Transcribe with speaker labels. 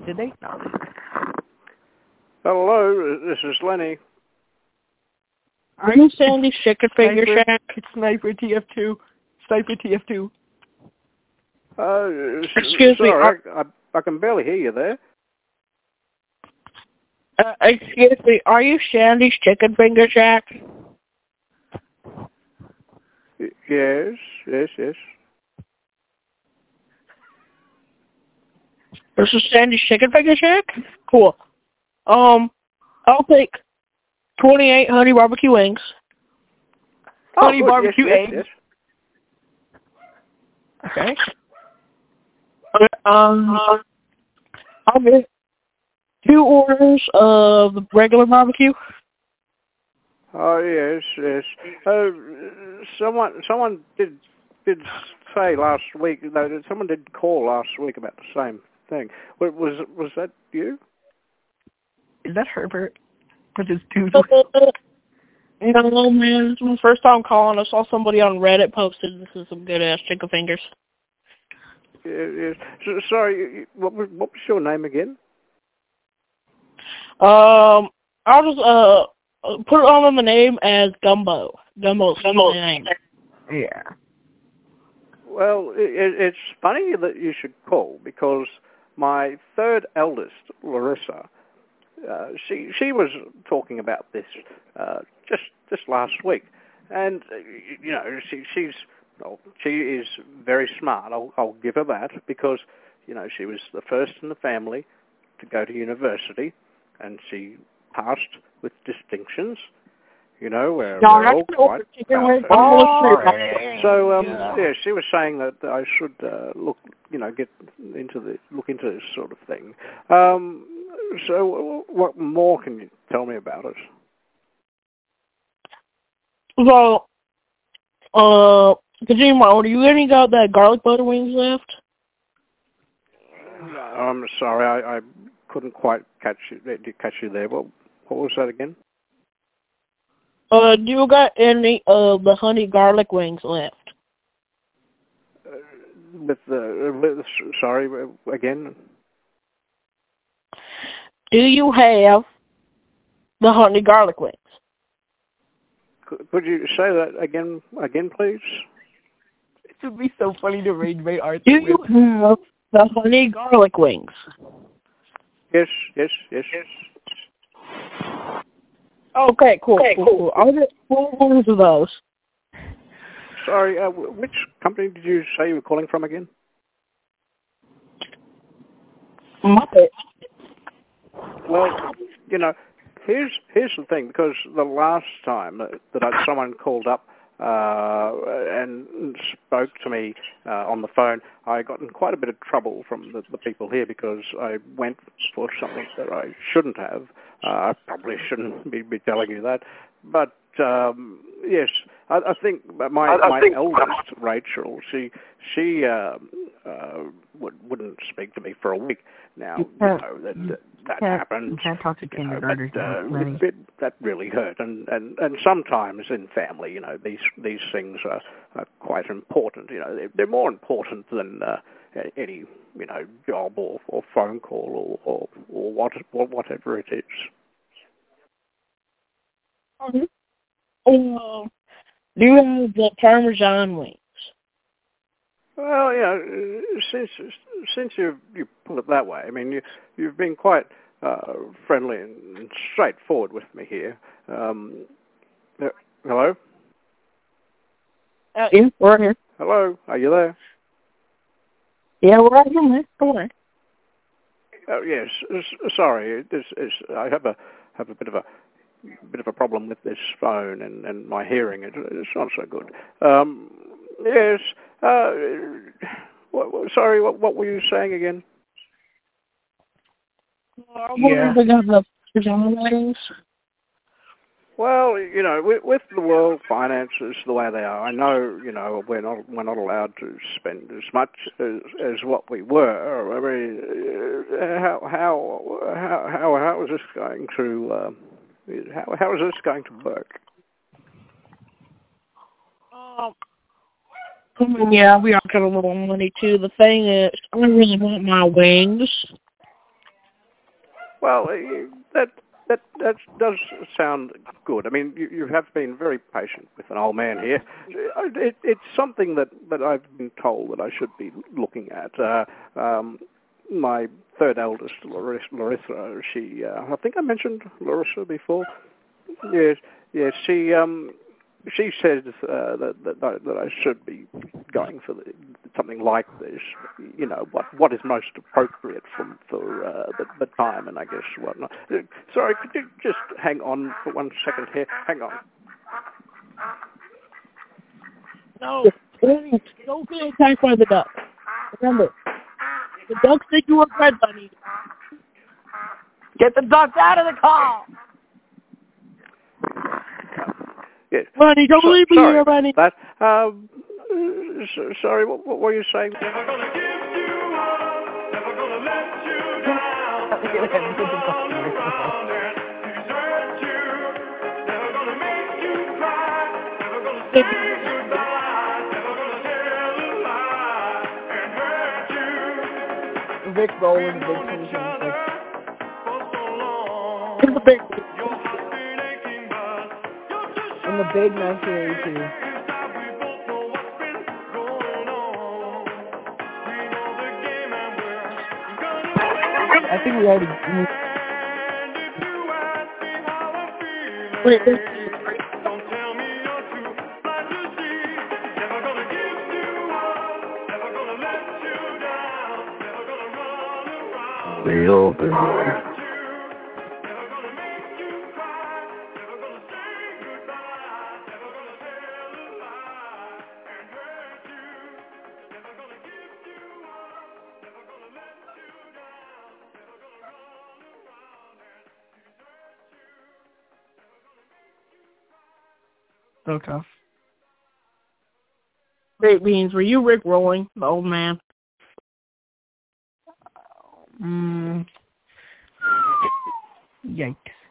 Speaker 1: Did they? No.
Speaker 2: Hello, this is Lenny.
Speaker 3: Are you Sandy's Chicken Finger Shack?
Speaker 1: It's Sniper TF2. Sniper TF2.
Speaker 3: Excuse me.
Speaker 2: Sorry, I can barely hear you there.
Speaker 3: Excuse me. Are you Sandy's Chicken Finger Shack?
Speaker 2: Yes.
Speaker 3: This is Sandy's Chicken Finger Shack? Cool. I'll take 28 honey barbecue wings.
Speaker 1: Honey
Speaker 2: good.
Speaker 1: barbecue eggs.
Speaker 2: Yes.
Speaker 1: Okay.
Speaker 3: I'll get 2 orders of the regular barbecue.
Speaker 2: Oh, yes. Someone did say last week. Someone did call last week about the same thing. Was that you?
Speaker 1: Is that Herbert? With his dude?
Speaker 3: No, man. This is my first time calling. I saw somebody on Reddit posted this is some good ass chicken fingers.
Speaker 2: Yes. Sorry, what was your name again?
Speaker 3: I'll just put it on the name as Gumbo. Gumbo's my name.
Speaker 1: Yeah.
Speaker 2: Well, it's funny that you should call because my third eldest, Larissa, she was talking about this just last week, and she is very smart. I'll give her that because she was the first in the family to go to university, and she passed with distinctions. Where we're all quite proud of her. So she was saying that I should look into this sort of thing. So what more can you tell me about it?
Speaker 3: Well, Kojima, do you any got that garlic butter wings left?
Speaker 2: I'm sorry, I couldn't quite catch you there. What was that again?
Speaker 3: Do you got any of the honey garlic wings left?
Speaker 2: Sorry, again?
Speaker 3: Do you have the honey garlic wings?
Speaker 2: Could you say that again, please?
Speaker 1: It would be so funny to rage Arthur.
Speaker 3: Do you have the honey garlic wings?
Speaker 2: Yes.
Speaker 3: Okay, cool. I'll get 4 orders of those.
Speaker 2: Sorry, which company did you say you were calling from again?
Speaker 3: Muppet.
Speaker 2: Well, here's the thing, because the last time that someone called up and spoke to me on the phone, I got in quite a bit of trouble from the people here because I went for something that I shouldn't have. I probably shouldn't be telling you that, but yes, I think my eldest, Rachel, she wouldn't speak to me for a week. Now, that happens.
Speaker 1: You can't talk to kindergartners.
Speaker 2: That really hurt, and sometimes in family, these things are quite important. They're more important than any job or phone call or whatever it is.
Speaker 3: Do you have the Parmesan wings?
Speaker 2: Well, since you put it that way, I mean, you've been quite friendly and straightforward with me here. Hello?
Speaker 3: Yeah, we're here.
Speaker 2: Hello, are you there?
Speaker 3: Yeah, we're right here. Go on.
Speaker 2: Yes. Sorry, I have a bit of a problem with this phone and my hearing. It's not so good. Yes. Sorry. What were you saying again?
Speaker 3: Yeah. The wings.
Speaker 2: Well, with the world finances the way they are, I know, we're not allowed to spend as much as what we were. I mean, how is this going to how is this going to work?
Speaker 3: Yeah, we are getting a little money too. The thing is, I really want my wings.
Speaker 2: Well, that does sound good. I mean, you have been very patient with an old man here. It's something that I've been told that I should be looking at. My third eldest, Larissa, she, I think I mentioned Larissa before. Yes, she says that I should be going for something like this. You know, what is most appropriate for the time, and I guess whatnot. Sorry, could you just hang on for 1 second here? Hang on.
Speaker 3: No, don't get attacked by the duck. Remember, the ducks think you are Bread Bunny.
Speaker 1: Get the ducks out of the car!
Speaker 2: Yes.
Speaker 3: Bunny, don't leave me here, Bunny.
Speaker 2: Sorry, what were you saying?
Speaker 4: Never gonna give you up, never gonna let you down, never gonna run around and desert you, never gonna make you cry, never gonna say goodbye, never gonna tell a lie and hurt you.
Speaker 1: Vic Roland, Big 2026.
Speaker 3: Here's the big
Speaker 1: In the big 1982. I think we already...
Speaker 3: Wait,
Speaker 4: Don't tell me you're too blind to see. Never gonna give you up, never gonna let you down, never gonna run around.
Speaker 1: Real
Speaker 4: Never gonna make you cry, never gonna say goodbye, never gonna tell a lie and hurt you. Never gonna give you up, never gonna let you down, never gonna run around and desert you. Never gonna make you cry.
Speaker 1: So tough.
Speaker 3: Baked beans. Were you Rick Rolling, the old man?
Speaker 1: Yikes.